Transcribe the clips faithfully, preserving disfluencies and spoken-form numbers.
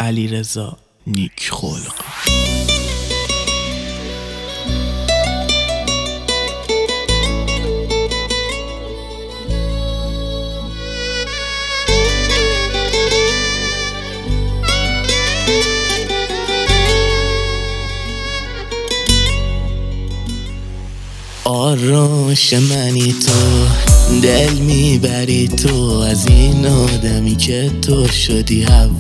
علیرضا نیک خلق. آرامش منی تو، دل میبری تو، از این آدمی که تو شدی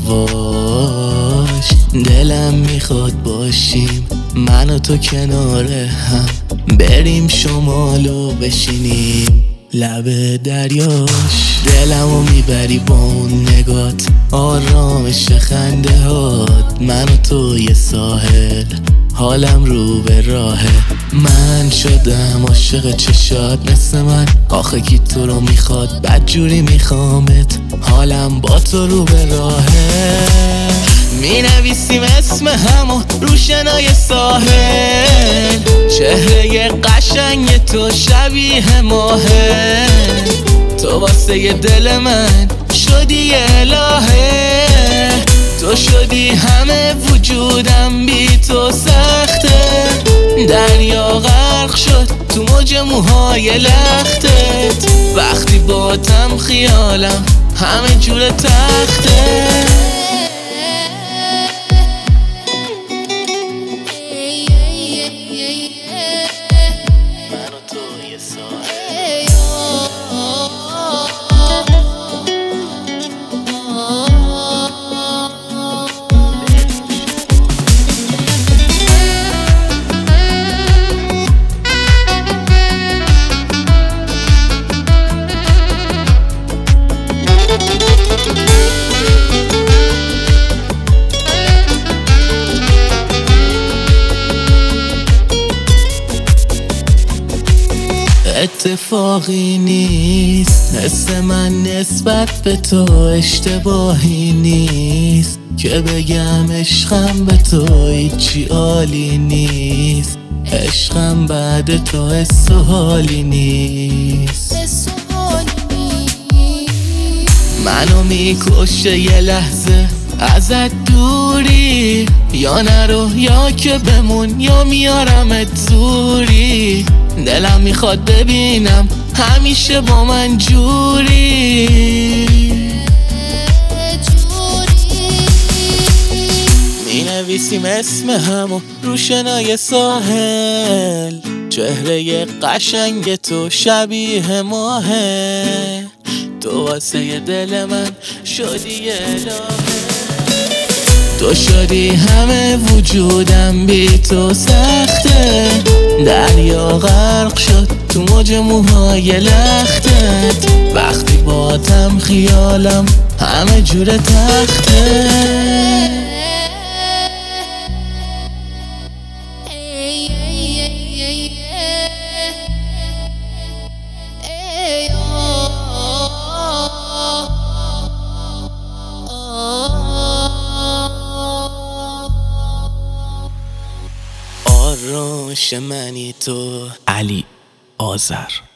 هواش. دلم میخواد باشیم من و تو کنار هم، بریم شمالو بشینیم لب دریاش. دلمو میبری با اون نگات، آرامش خنده هات، من و تو یه ساحل، حالم رو به راهه. من شدم عاشق چشات مثل من، آخه کی تو رو میخواد، بدجوری میخوامت، حالم با تو رو به راهه. می نویسیم اسم همو رو شنای ساحل، چهره قشنگ تو شبیه ماهه. تو واسه دل من شدی الهه، تو شدی همه وجودم، بی تو سخته. دریا غرق شد تو موج موهای لختت، وقتی باتم خیالم همه جور تخته. من و تو یه ساحل، اتفاقی نیست حس من نسبت به تو، اشتباهی نیست که بگم عشقم به تو هیچی عالی نیست. عشقم بعد تو حس و حالی نیست. منو میکشه یه لحظه ازت دوری، یا نرو یا که بمون، یا میارمت زوری. دلم میخواد ببینم همیشه با من جوری. می نویسیم اسم همو رو شنای ساحل، چهره قشنگ تو شبیه ماهه. تو واسه دل من شدی الهه، تو شدی همه وجودم، بی تو سخته. دریا غرق شد تو موج موهای لختت، وقتی باتم خیالم همه جور تخته. آرامش منی تو، علی آذر.